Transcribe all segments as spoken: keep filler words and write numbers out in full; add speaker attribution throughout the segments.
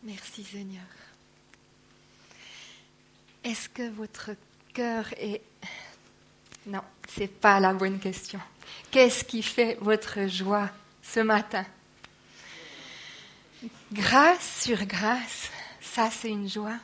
Speaker 1: Merci Seigneur. Est-ce que votre cœur est... Non, ce n'est pas la bonne question. Qu'est-ce qui fait votre joie ce matin? Grâce sur grâce, ça c'est une joie.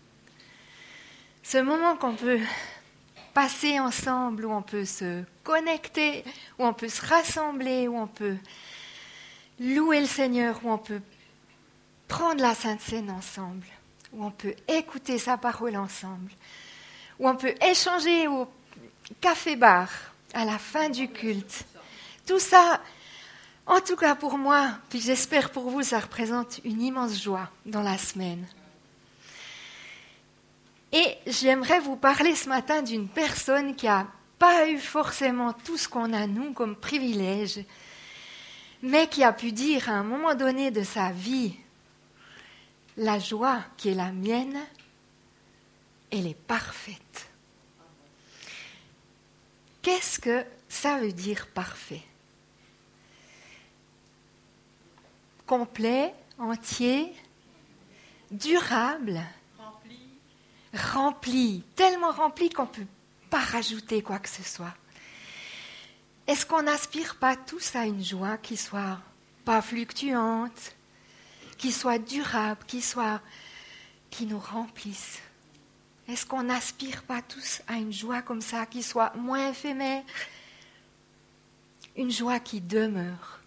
Speaker 1: Ce moment qu'on peut passer ensemble, où on peut se connecter, où on peut se rassembler, où on peut louer le Seigneur, où on peut prendre la Sainte Seine ensemble, où on peut écouter sa parole ensemble, où on peut échanger au café-bar à la fin du culte. Tout ça, en tout cas pour moi, puis j'espère pour vous, ça représente une immense joie dans la semaine. Et j'aimerais vous parler ce matin d'une personne qui n'a pas eu forcément tout ce qu'on a nous comme privilège, mais qui a pu dire à un moment donné de sa vie, la joie qui est la mienne, elle est parfaite. Qu'est-ce que ça veut dire parfait? Complet, entier, durable, rempli, rempli tellement rempli qu'on ne peut pas rajouter quoi que ce soit. Est-ce qu'on n'aspire pas tous à une joie qui soit pas fluctuante, qui soit durable, qui soit, qui nous remplisse? Est-ce qu'on n'aspire pas tous à une joie comme ça, qui soit moins éphémère, une joie qui demeure?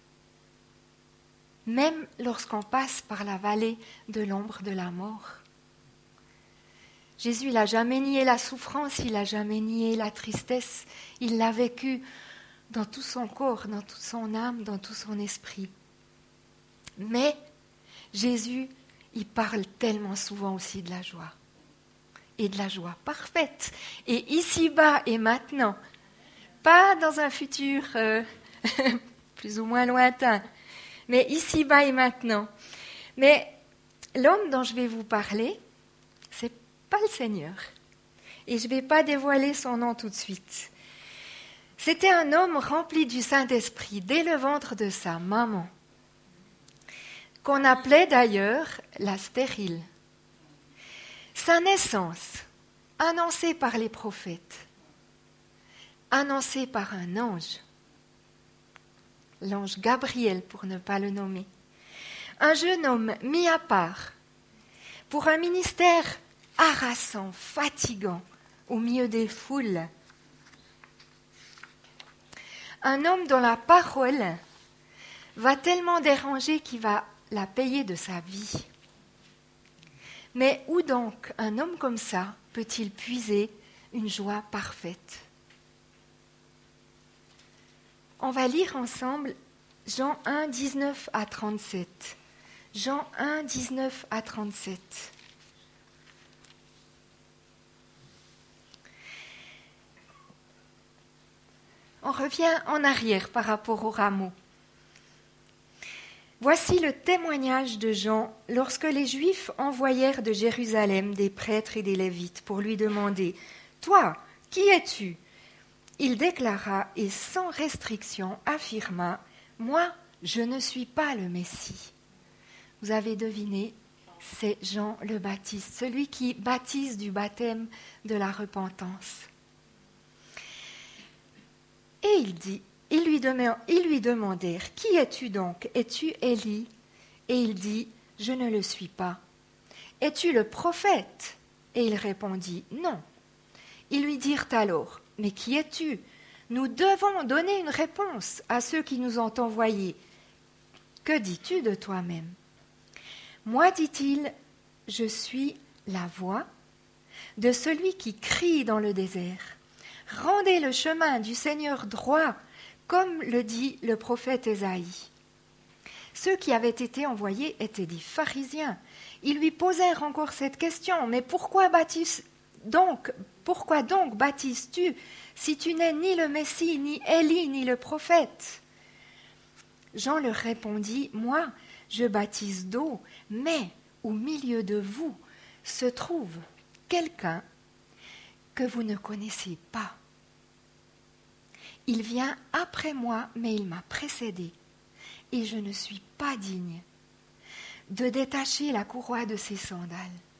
Speaker 1: Même lorsqu'on passe par la vallée de l'ombre de la mort. Jésus, il n'a jamais nié la souffrance, il n'a jamais nié la tristesse, il l'a vécu dans tout son corps, dans toute son âme, dans tout son esprit. Mais Jésus, il parle tellement souvent aussi de la joie. Et de la joie parfaite. Et ici-bas et maintenant. Pas dans un futur euh, plus ou moins lointain. Mais ici-bas et maintenant. Mais l'homme dont je vais vous parler, c'est pas le Seigneur. Et je ne vais pas dévoiler son nom tout de suite. C'était un homme rempli du Saint-Esprit dès le ventre de sa maman, qu'on appelait d'ailleurs la stérile. Sa naissance, annoncée par les prophètes, annoncée par un ange, l'ange Gabriel pour ne pas le nommer, un jeune homme mis à part pour un ministère harassant, fatigant, au milieu des foules, un homme dont la parole va tellement déranger qu'il va la payer de sa vie. Mais où donc un homme comme ça peut-il puiser une joie parfaite? On va lire ensemble Jean un, dix-neuf à trente-sept. Jean un, dix-neuf à trente-sept. On revient en arrière par rapport au rameau. Voici le témoignage de Jean lorsque les Juifs envoyèrent de Jérusalem des prêtres et des Lévites pour lui demander « Toi, qui es-tu » Il déclara et sans restriction affirma « Moi, je ne suis pas le Messie ». Vous avez deviné, c'est Jean le Baptiste, celui qui baptise du baptême de la repentance. Et il dit Ils lui, ils lui demandèrent « Qui es-tu donc? Es-tu Élie ?» Et il dit « Je ne le suis pas. »« Es-tu le prophète ?» Et il répondit « Non. » Ils lui dirent alors « Mais qui es-tu? Nous devons donner une réponse à ceux qui nous ont envoyés. Que dis-tu de toi-même » Moi, dit-il, je suis la voix de celui qui crie dans le désert. Rendez le chemin du Seigneur droit, comme le dit le prophète Ésaïe. Ceux qui avaient été envoyés étaient des pharisiens. Ils lui posèrent encore cette question, mais pourquoi baptises donc, pourquoi donc baptises-tu si tu n'es ni le Messie, ni Élie, ni le prophète? Jean leur répondit, moi, je baptise d'eau, mais au milieu de vous se trouve quelqu'un que vous ne connaissez pas. Il vient après moi, mais il m'a précédé, et je ne suis pas digne de détacher la courroie de ses sandales.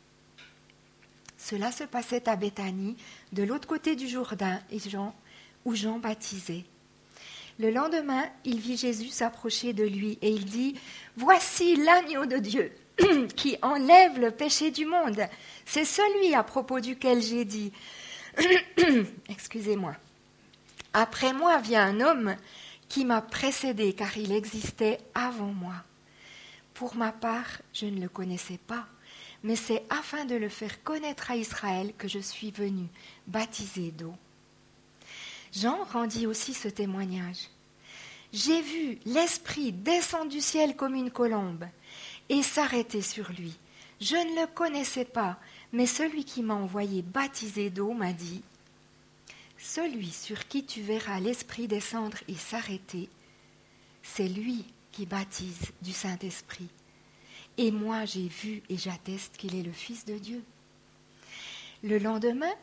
Speaker 1: Cela se passait à Béthanie, de l'autre côté du Jourdain, et Jean, où Jean baptisait. Le lendemain, il vit Jésus s'approcher de lui et il dit « Voici l'agneau de Dieu qui enlève le péché du monde. C'est celui à propos duquel j'ai dit « Excusez-moi. Après moi vient un homme qui m'a précédé car il existait avant moi. Pour ma part, je ne le connaissais pas. Mais c'est afin de le faire connaître à Israël que je suis venu baptiser d'eau. » Jean rendit aussi ce témoignage. « J'ai vu l'Esprit descendre du ciel comme une colombe et s'arrêter sur lui. Je ne le connaissais pas, mais celui qui m'a envoyé baptiser d'eau m'a dit « Celui sur qui tu verras l'Esprit descendre et s'arrêter, c'est lui qui baptise du Saint-Esprit. Et moi, j'ai vu et j'atteste qu'il est le Fils de Dieu. » Le lendemain,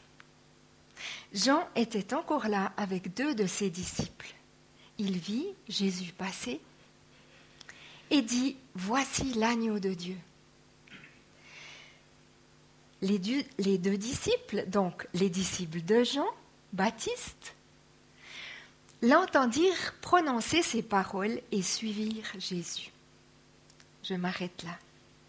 Speaker 1: Jean était encore là avec deux de ses disciples. Il vit Jésus passer et dit « Voici l'agneau de Dieu. » Les deux, les deux disciples, donc les disciples de Jean, Baptiste, l'entendirent prononcer ces paroles et suivirent Jésus. Je m'arrête là.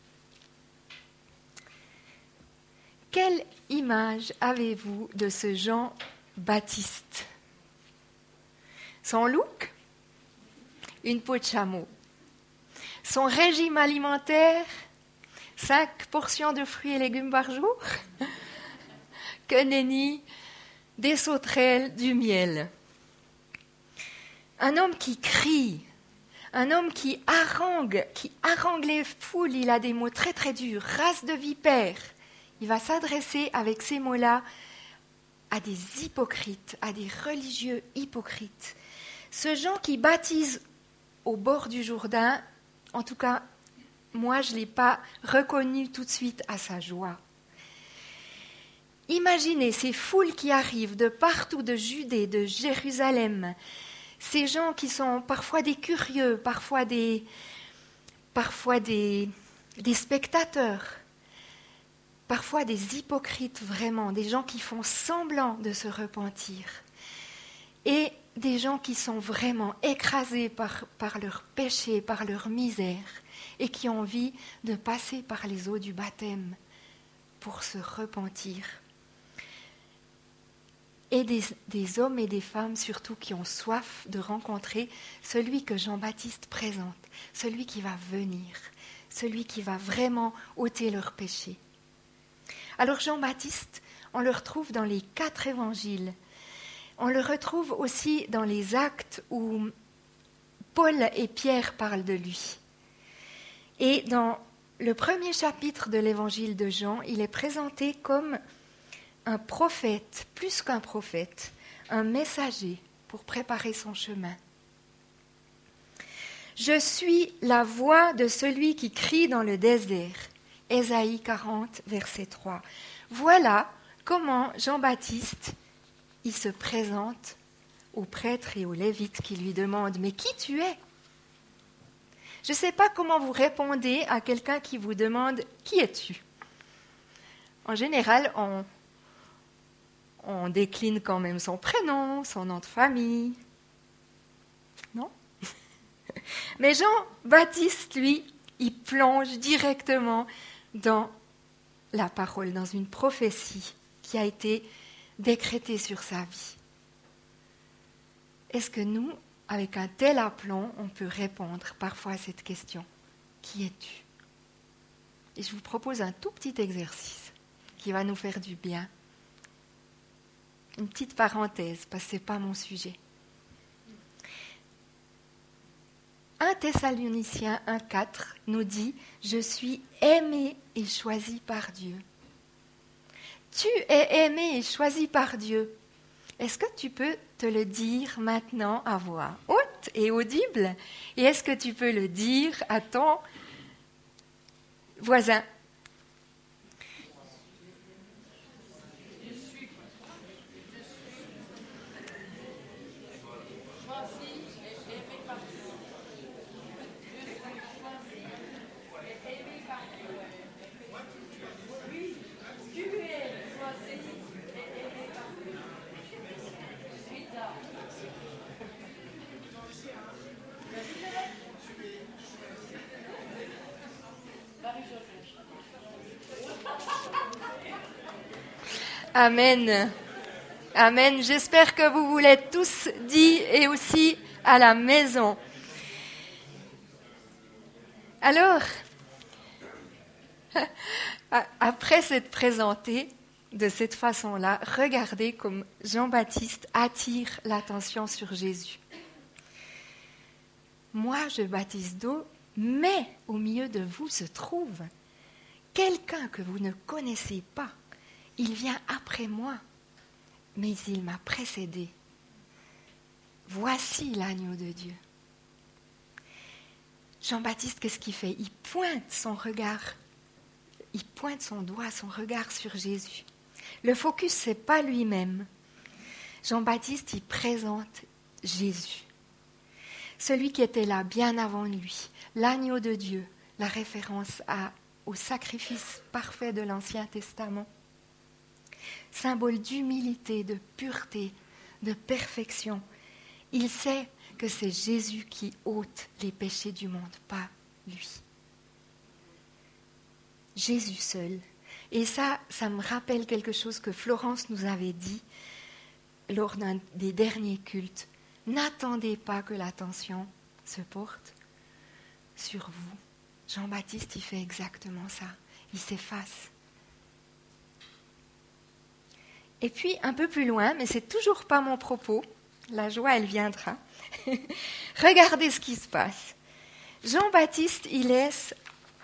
Speaker 1: Quelle image avez-vous de ce Jean Baptiste? Son look? Une peau de chameau. Son régime alimentaire? Cinq portions de fruits et légumes par jour? Que nenni, des sauterelles, du miel. Un homme qui crie. Un homme qui harangue, qui harangue les foules, il a des mots très très durs, race de vipères. Il va s'adresser avec ces mots-là à des hypocrites, à des religieux hypocrites. Ce Jean qui baptise au bord du Jourdain, en tout cas, moi je ne l'ai pas reconnu tout de suite à sa joie. Imaginez ces foules qui arrivent de partout, de Judée, de Jérusalem, ces gens qui sont parfois des curieux, parfois des, parfois des, des spectateurs, parfois des hypocrites vraiment, des gens qui font semblant de se repentir, et des gens qui sont vraiment écrasés par, par leur péché, par leur misère, et qui ont envie de passer par les eaux du baptême pour se repentir. Et des, des hommes et des femmes surtout qui ont soif de rencontrer celui que Jean-Baptiste présente, celui qui va venir, celui qui va vraiment ôter leurs péchés. Alors Jean-Baptiste, on le retrouve dans les quatre évangiles. On le retrouve aussi dans les actes où Paul et Pierre parlent de lui. Et dans le premier chapitre de l'évangile de Jean, il est présenté comme un prophète, plus qu'un prophète, un messager pour préparer son chemin. « Je suis la voix de celui qui crie dans le désert. » Ésaïe quarante, verset trois. Voilà comment Jean-Baptiste, il se présente aux prêtres et aux lévites qui lui demandent « Mais qui tu es ?» Je ne sais pas comment vous répondez à quelqu'un qui vous demande « Qui es-tu » En général, on, on décline quand même son prénom, son nom de famille. Non ? Mais Jean-Baptiste, lui, il plonge directement dans la parole, dans une prophétie qui a été décrétée sur sa vie. Est-ce que nous, avec un tel aplomb, on peut répondre parfois à cette question ? Qui es-tu ? Et je vous propose un tout petit exercice qui va nous faire du bien. Une petite parenthèse, parce que ce n'est pas mon sujet. un Thessaloniciens un quatre nous dit « Je suis aimé et choisi par Dieu ». Tu es aimé et choisi par Dieu. Est-ce que tu peux te le dire maintenant à voix haute et audible ? Et est-ce que tu peux le dire à ton voisin ? Amen. Amen. J'espère que vous vous l'êtes tous dit et aussi à la maison. Alors, après s'être présenté de cette façon-là, regardez comme Jean-Baptiste attire l'attention sur Jésus. Moi, je baptise d'eau, mais au milieu de vous se trouve quelqu'un que vous ne connaissez pas. Il vient après moi, mais il m'a précédé. Voici l'agneau de Dieu. Jean-Baptiste, qu'est-ce qu'il fait? Il pointe son regard, il pointe son doigt, son regard sur Jésus. Le focus, ce n'est pas lui-même. Jean-Baptiste, il présente Jésus. Celui qui était là bien avant lui, l'agneau de Dieu, la référence à, au sacrifice parfait de l'Ancien Testament. Symbole d'humilité, de pureté, de perfection. Il sait que c'est Jésus qui ôte les péchés du monde, pas lui. Jésus seul. Et ça, ça me rappelle quelque chose que Florence nous avait dit lors d'un des derniers cultes. N'attendez pas que l'attention se porte sur vous. Jean-Baptiste, il fait exactement ça. Il s'efface. Et puis, un peu plus loin, mais c'est toujours pas mon propos, la joie, elle viendra. Regardez ce qui se passe. Jean-Baptiste, il laisse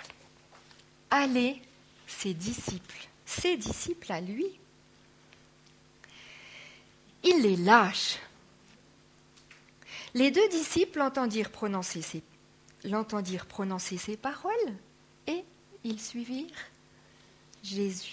Speaker 1: aller ses disciples, ses disciples à lui. Il les lâche. Les deux disciples l'entendirent prononcer ces, l'entendirent prononcer ces paroles et ils suivirent Jésus.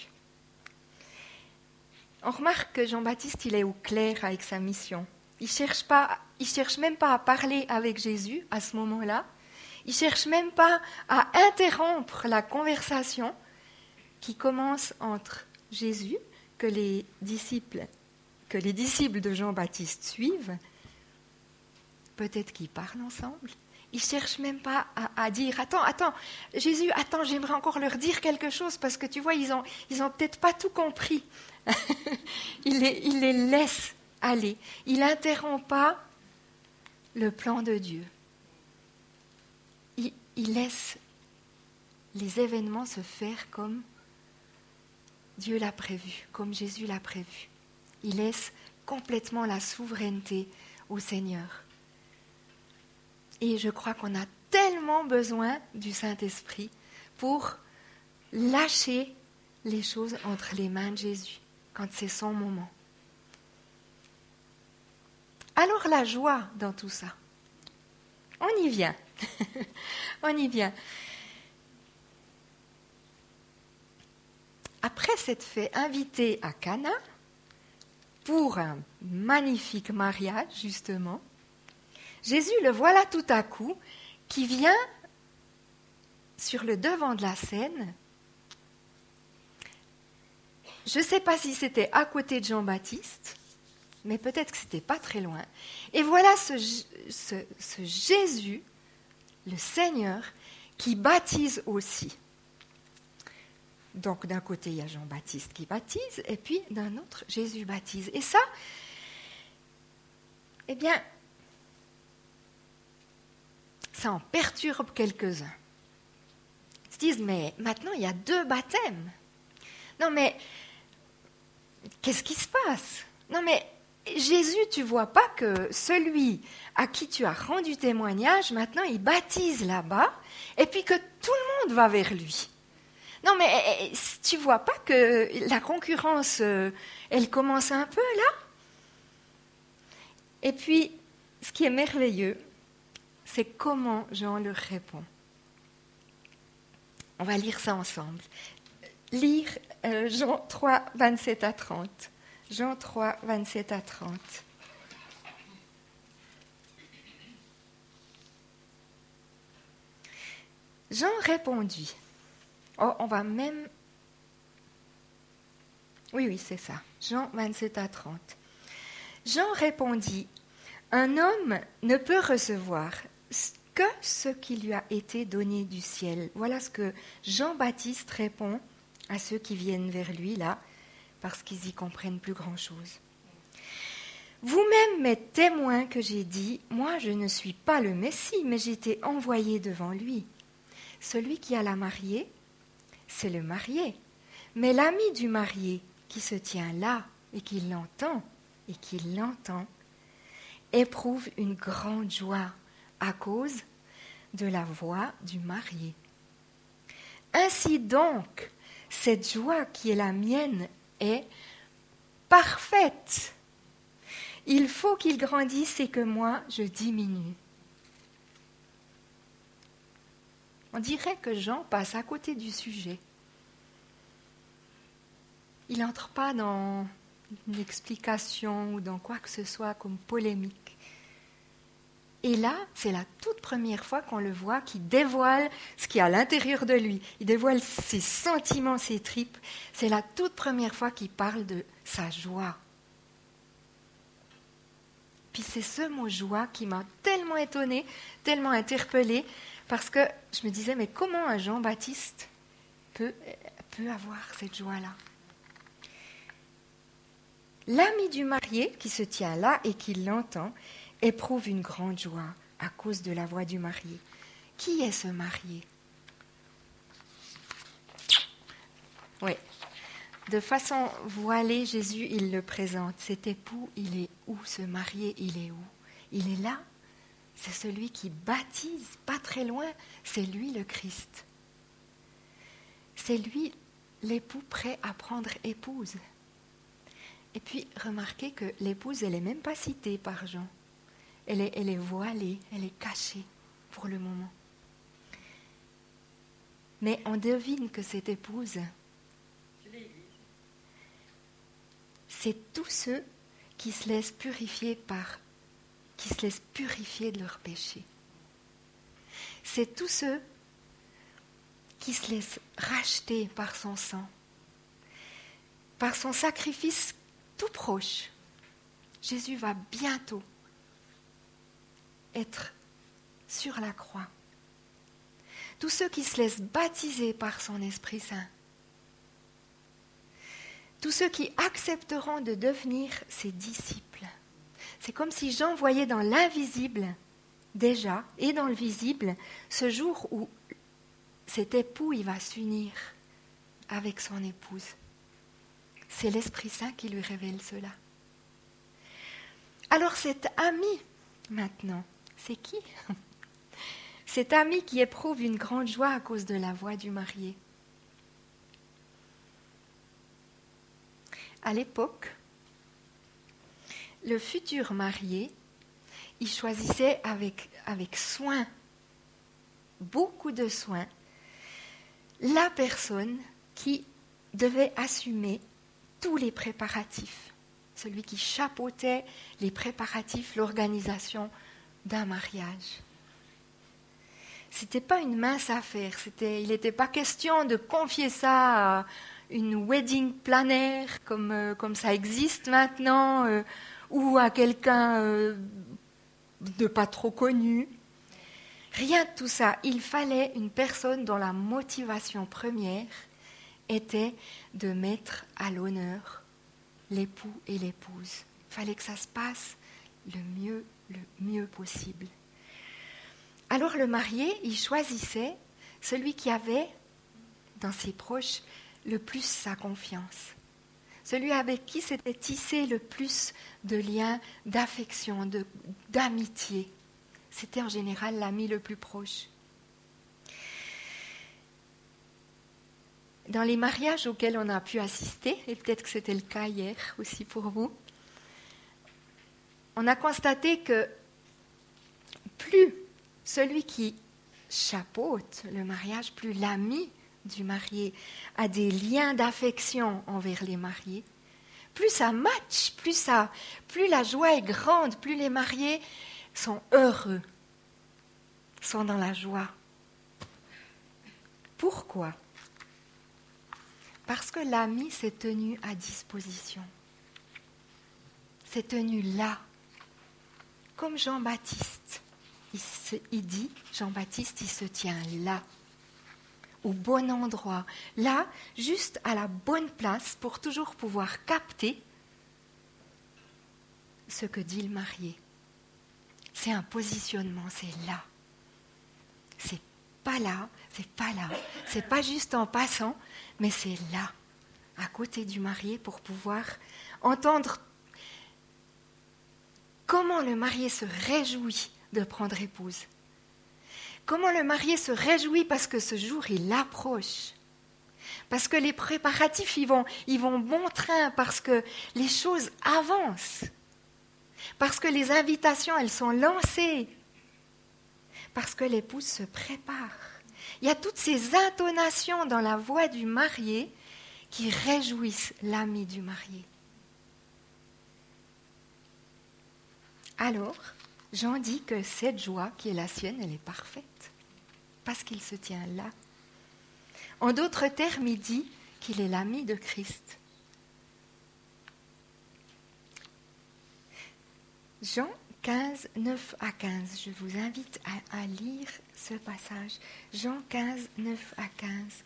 Speaker 1: On remarque que Jean-Baptiste, il est au clair avec sa mission. Il cherche pas, il cherche même pas à parler avec Jésus à ce moment-là. Il cherche même pas à interrompre la conversation qui commence entre Jésus, que les disciples, que les disciples de Jean-Baptiste suivent. Peut-être qu'ils parlent ensemble. Ils ne cherchent même pas à, à dire « Attends, attends, Jésus, attends, j'aimerais encore leur dire quelque chose parce que tu vois, ils n'ont ils ont peut-être pas tout compris. » il, les, il les laisse aller. Il n'interrompt pas le plan de Dieu. Il, il laisse les événements se faire comme Dieu l'a prévu, comme Jésus l'a prévu. Il laisse complètement la souveraineté au Seigneur. Et je crois qu'on a tellement besoin du Saint-Esprit pour lâcher les choses entre les mains de Jésus, quand c'est son moment. Alors la joie dans tout ça, on y vient. on y vient. Après s'être fait inviter à Cana pour un magnifique mariage, justement, Jésus le voilà tout à coup qui vient sur le devant de la scène. Je ne sais pas si c'était à côté de Jean-Baptiste, mais peut-être que ce n'était pas très loin. Et voilà ce, ce, ce Jésus, le Seigneur, qui baptise aussi. Donc d'un côté, il y a Jean-Baptiste qui baptise, et puis d'un autre, Jésus baptise. Et ça, eh bien, ça en perturbe quelques-uns. Ils se disent, mais maintenant, il y a deux baptêmes. Non, mais qu'est-ce qui se passe? Non, mais Jésus, tu vois pas que celui à qui tu as rendu témoignage, maintenant, il baptise là-bas, et puis que tout le monde va vers lui. Non, mais tu vois pas que la concurrence, elle commence un peu là? Et puis, ce qui est merveilleux, c'est comment Jean leur répond. On va lire ça ensemble. Lire euh, Jean trois, vingt-sept à trente. Jean trois, vingt-sept à trente. Jean répondit. Oh, on va même... Oui, oui, c'est ça. Jean vingt-sept à trente. Jean répondit, « Un homme ne peut recevoir que ce qui lui a été donné du ciel. » Voilà ce que Jean-Baptiste répond à ceux qui viennent vers lui, là, parce qu'ils y comprennent plus grand-chose. Vous-même m'êtes témoin que j'ai dit, moi je ne suis pas le Messie, mais j'ai été envoyé devant lui. Celui qui a la mariée, c'est le marié. Mais l'ami du marié qui se tient là et qui l'entend, et qui l'entend, éprouve une grande joie à cause de la voix du marié. Ainsi donc, cette joie qui est la mienne est parfaite. Il faut qu'il grandisse et que moi, je diminue. On dirait que Jean passe à côté du sujet. Il n'entre pas dans une explication ou dans quoi que ce soit comme polémique. Et là, c'est la toute première fois qu'on le voit qui dévoile ce qui est à l'intérieur de lui. Il dévoile ses sentiments, ses tripes. C'est la toute première fois qu'il parle de sa joie. Puis c'est ce mot joie qui m'a tellement étonnée, tellement interpellée, parce que je me disais, mais comment un Jean-Baptiste peut, peut avoir cette joie-là ? L'ami du marié qui se tient là et qui l'entend éprouve une grande joie à cause de la voix du marié. Qui est ce marié ? Oui. De façon voilée, Jésus, il le présente. Cet époux, il est où ? Ce marié, il est où ? Il est là. C'est celui qui baptise, pas très loin. C'est lui le Christ. C'est lui l'époux prêt à prendre épouse. Et puis, remarquez que l'épouse, elle n'est même pas citée par Jean. Elle est, elle est voilée, elle est cachée pour le moment. Mais on devine que cette épouse, c'est tous ceux qui se laissent purifier par, qui se laissent purifier de leurs péchés. C'est tous ceux qui se laissent racheter par son sang, par son sacrifice tout proche. Jésus va bientôt être sur la croix. Tous ceux qui se laissent baptiser par son Esprit Saint. Tous ceux qui accepteront de devenir ses disciples. C'est comme si Jean voyait dans l'invisible, déjà, et dans le visible, ce jour où cet époux il va s'unir avec son épouse. C'est l'Esprit Saint qui lui révèle cela. Alors cet ami, maintenant, c'est qui ? Cet ami qui éprouve une grande joie à cause de la voix du marié. À l'époque, le futur marié, il choisissait avec, avec soin, beaucoup de soin, la personne qui devait assumer tous les préparatifs, celui qui chapeautait les préparatifs, l'organisation d'un mariage. Ce n'était pas une mince affaire, c'était, il n'était pas question de confier ça à une wedding planner comme, euh, comme ça existe maintenant, euh, ou à quelqu'un euh, de pas trop connu. Rien de tout ça. Il fallait une personne dont la motivation première était de mettre à l'honneur l'époux et l'épouse. Il fallait que ça se passe le mieux, le mieux possible. Alors le marié, il choisissait celui qui avait, dans ses proches, le plus sa confiance. Celui avec qui s'était tissé le plus de liens d'affection, de, d'amitié. C'était en général l'ami le plus proche. Dans les mariages auxquels on a pu assister, et peut-être que c'était le cas hier aussi pour vous, on a constaté que plus celui qui chapeaute le mariage, plus l'ami du marié a des liens d'affection envers les mariés, plus ça match, plus, ça, plus la joie est grande, plus les mariés sont heureux, sont dans la joie. Pourquoi ? Parce que l'ami s'est tenu à disposition, s'est tenu là, comme Jean-Baptiste. Il, se, il dit, Jean-Baptiste, il se tient là, au bon endroit, là, juste à la bonne place pour toujours pouvoir capter ce que dit le marié. C'est un positionnement, c'est là. C'est pas là, c'est pas là, c'est pas juste en passant, mais c'est là, à côté du marié, pour pouvoir entendre comment le marié se réjouit de prendre épouse. Comment le marié se réjouit parce que ce jour, il approche. Parce que les préparatifs, ils vont, ils vont bon train, parce que les choses avancent. Parce que les invitations, elles sont lancées. Parce que l'épouse se prépare. Il y a toutes ces intonations dans la voix du marié qui réjouissent l'ami du marié. Alors, Jean dit que cette joie qui est la sienne, elle est parfaite, parce qu'il se tient là. En d'autres termes, il dit qu'il est l'ami de Christ. Jean quinze, neuf à quinze. Je vous invite à, à lire ce passage. Jean quinze, neuf à quinze.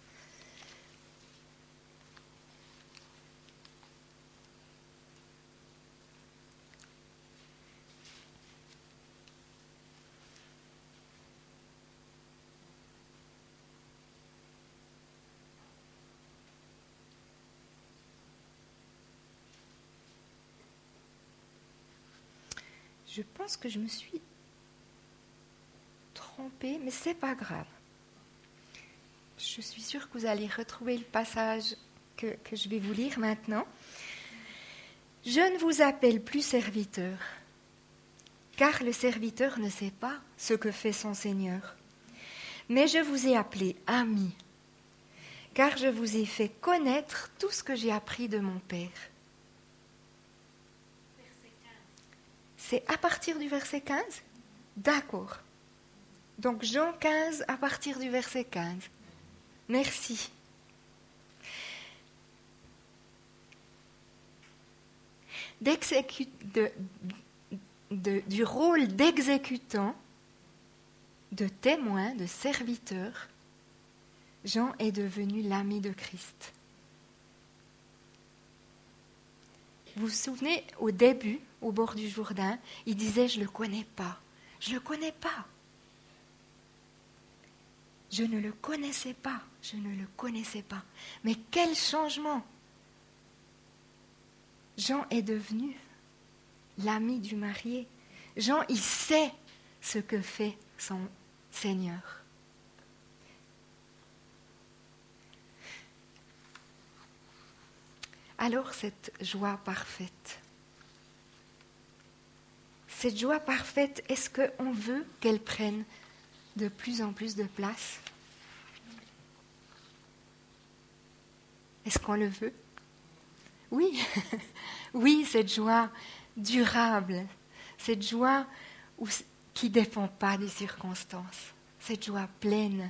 Speaker 1: Je pense que je me suis trompée, mais ce n'est pas grave. Je suis sûre que vous allez retrouver le passage que, que je vais vous lire maintenant. « Je ne vous appelle plus serviteur, car le serviteur ne sait pas ce que fait son Seigneur. Mais je vous ai appelé ami, car je vous ai fait connaître tout ce que j'ai appris de mon Père. » C'est à partir du verset quinze ? D'accord. Donc Jean quinze à partir du verset quinze. Merci. D'exécu- de, de, du rôle d'exécutant, de témoin, de serviteur, Jean est devenu l'ami de Christ. Vous vous souvenez, au début, au bord du Jourdain, il disait « Je ne le connais pas, je ne le connais pas. » Je ne le connaissais pas, je ne le connaissais pas. Mais quel changement! Jean est devenu l'ami du marié. Jean, il sait ce que fait son Seigneur. Alors cette joie parfaite, cette joie parfaite, est-ce qu'on veut qu'elle prenne de plus en plus de place? Est-ce qu'on le veut? Oui, oui, cette joie durable, cette joie où, qui ne dépend pas des circonstances, cette joie pleine.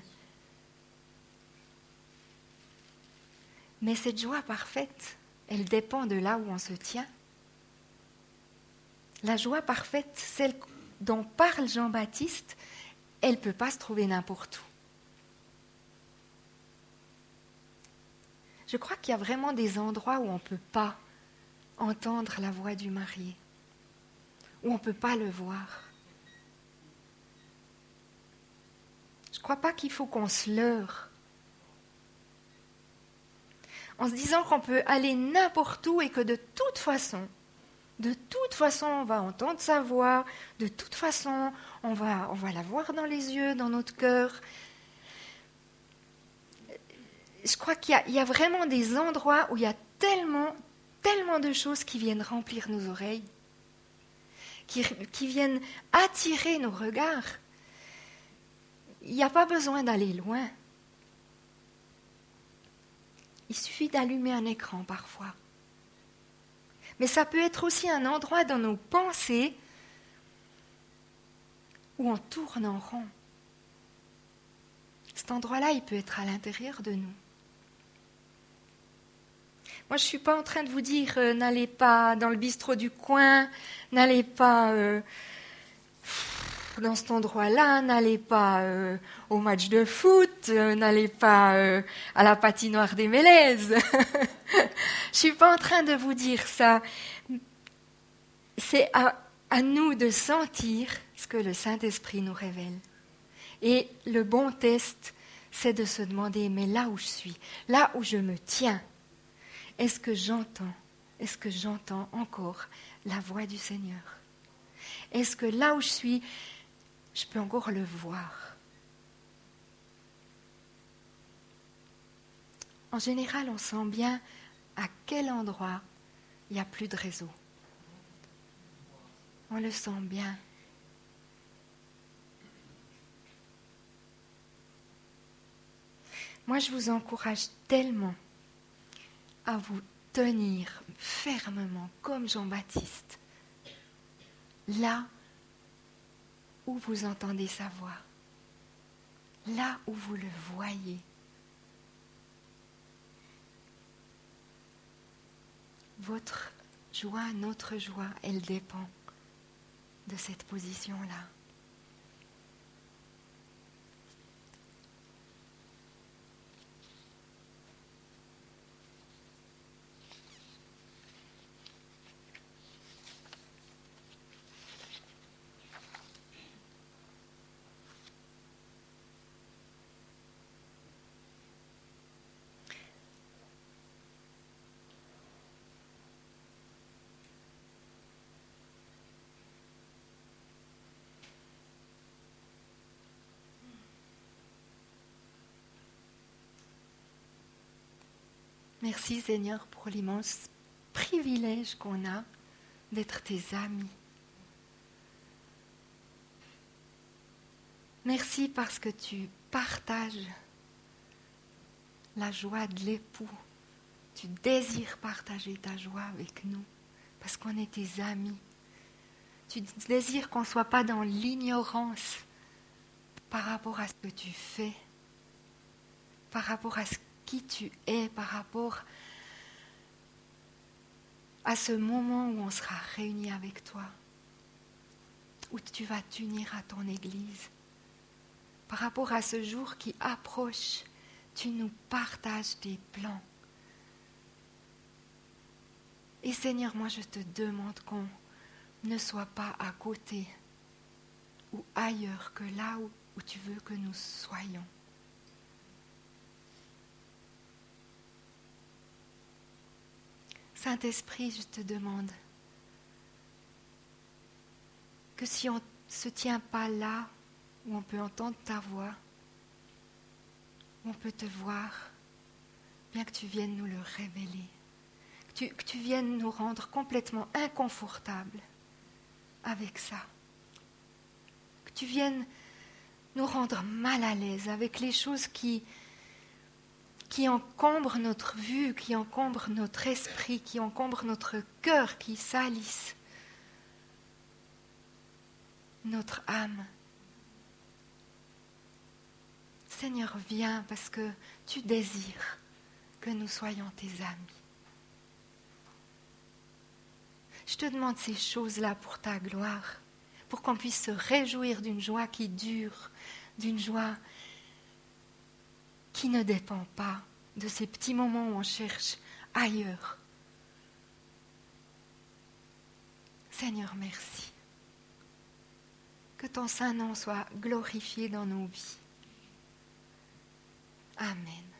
Speaker 1: Mais cette joie parfaite, elle dépend de là où on se tient. La joie parfaite, celle dont parle Jean-Baptiste, elle ne peut pas se trouver n'importe où. Je crois qu'il y a vraiment des endroits où on ne peut pas entendre la voix du marié, où on ne peut pas le voir. Je ne crois pas qu'il faut qu'on se leurre en se disant qu'on peut aller n'importe où et que de toute façon, de toute façon, on va entendre sa voix, de toute façon, on va, on va la voir dans les yeux, dans notre cœur. Je crois qu'il y a, il y a vraiment des endroits où il y a tellement, tellement de choses qui viennent remplir nos oreilles, qui, qui viennent attirer nos regards. Il n'y a pas besoin d'aller loin. Il suffit d'allumer un écran parfois. Mais ça peut être aussi un endroit dans nos pensées où on tourne en rond. Cet endroit-là, il peut être à l'intérieur de nous. Moi, je ne suis pas en train de vous dire euh, n'allez pas dans le bistrot du coin, n'allez pas euh, dans cet endroit-là, n'allez pas euh, au match de foot, euh, n'allez pas euh, à la patinoire des Mélèzes. Je suis pas en train de vous dire ça. C'est à, à nous de sentir ce que le Saint-Esprit nous révèle. Et le bon test, c'est de se demander, mais là où je suis, là où je me tiens, est-ce que j'entends, est-ce que j'entends encore la voix du Seigneur? Est-ce que là où je suis, je peux encore le voir? En général, on sent bien à quel endroit il n'y a plus de réseau. On le sent bien. Moi, je vous encourage tellement à vous tenir fermement, comme Jean-Baptiste, là où vous entendez sa voix, là où vous le voyez. Votre joie, notre joie, elle dépend de cette position-là. Merci Seigneur pour l'immense privilège qu'on a d'être tes amis. Merci parce que tu partages la joie de l'époux. Tu désires partager ta joie avec nous parce qu'on est tes amis. Tu désires qu'on ne soit pas dans l'ignorance par rapport à ce que tu fais, par rapport à ce qui tu es, par rapport à ce moment où on sera réunis avec toi, où tu vas t'unir à ton Église. Par rapport à ce jour qui approche, tu nous partages tes plans. Et Seigneur, moi je te demande qu'on ne soit pas à côté ou ailleurs que là où, où tu veux que nous soyons. Saint-Esprit, je te demande que si on ne se tient pas là où on peut entendre ta voix, où on peut te voir, bien que tu viennes nous le révéler, que tu, que tu viennes nous rendre complètement inconfortables avec ça, que tu viennes nous rendre mal à l'aise avec les choses qui, qui encombrent notre vue, qui encombrent notre esprit, qui encombrent notre cœur, qui salissent notre âme. Seigneur, viens parce que tu désires que nous soyons tes amis. Je te demande ces choses-là pour ta gloire, pour qu'on puisse se réjouir d'une joie qui dure, d'une joie qui ne dépend pas de ces petits moments où on cherche ailleurs. Seigneur, merci. Que ton Saint-Nom soit glorifié dans nos vies. Amen.